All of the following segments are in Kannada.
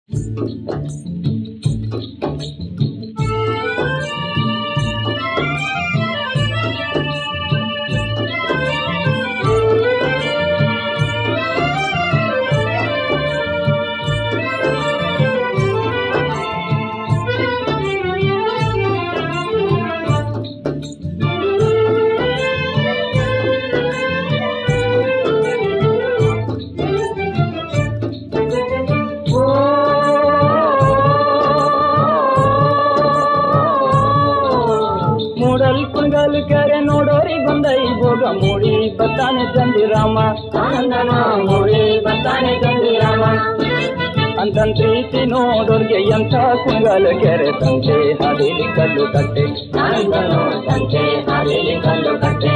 करे नोडोरी बंदई भोग मूड़ी बताने चंदीरामा आनंदನ ಮೂಡಿ बताने चंदीरामा अंतन प्रीति नोडोर्गे ಎಂಥ ಕುಂಗಲ್ ಕೆರೆ ಸಂತೆ ಹರಿಲಿ ಕಲ್ಲು ಕಟ್ಟೆ ಆನಂದನೋ ಸಂತೆ ಹರಿಲಿ ಕಲ್ಲು ಕಟ್ಟೆ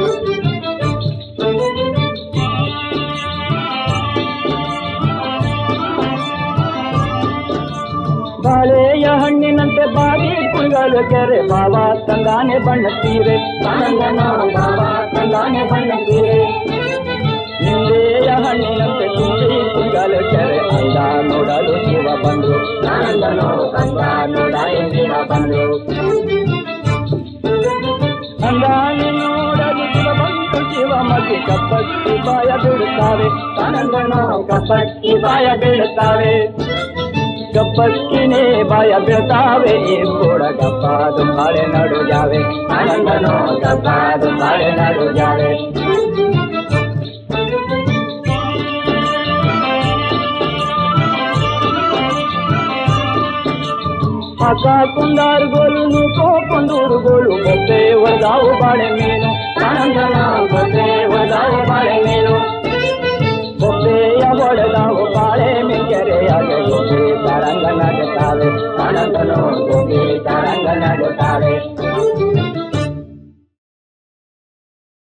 ಬಾಳೆಯ ಹಣ್ಣಿನಂತೆ ಬಾರಿ ಕುಂಗಲು ಕೆರೆ ಬಾವ ತಂದಾನೆ ಬಣ್ಣ ಸೀರೆ ಆನಂದನ ಬಾವ ತಂದಾನೆ ಬಣ್ಣ ಸೀರೆ ನಿಂಬೆಯ ಹಣ್ಣಿನಂತೆ ತುಂಬಿ ಕುಂಗಲು ಕೆರೆ ಅಂದ ನೋಡಲು ಶಿವ ಬಂದ್ರು ಆನಂದನೋ ಅಂದ ನೋಡಲು ಶಿವ ಬಂದ್ರು ಅಂದಾನೆ ನೋಡಲು ಶಿವ ಬಂದು ಶಿವ ಮತಿ ಕಪ್ಪಕ್ಕಿ ಬಾಯ ಬಿಡುತ್ತಾರೆ ಆನಂದನೋ ಕಪ್ಪಕ್ಕಿ ಬಾಯ ಬಿಡುತ್ತಾರೆ ಗಪ್ಪಕ್ಕಿನೇ ಬಾಯ ಬೀಳ್ತಾವೆ ಕೂಡ ಗಪ್ಪಾದು ಬಾಳೆ ನಡು ಜಾವೆ ಆನಂದನೋ ಗಪ್ಪಾದು ಬಾಳೆ ನಡು ಜಾವೆ ಅಕ್ಕ ಕುಂದಾರು ಗೋಲು ನೂಕೋ ಕೊಂಡೂರು ಗೋಲು ಬೊಬ್ಬೆ ಒಳಗಾವು ಬಾಳೆ ಮೀನು ಆನಂದನ ಬೊಬ್ಬೆ ಒಳಗಾವು ಬಾಳೆ ಮೀನು ಬೊಬ್ಬೆಯ ಒಳಗಾವು ಬಾಳೆ ಮೆಂಕೆರೆಯಾಗ ಬೊಬ್ಬೆ ತರಂಗ ನಗುತ್ತಾವೆ ಆನಂದನೋ ಬೊಬ್ಬೆ ತರಂಗ ನಗುತ್ತಾವೆ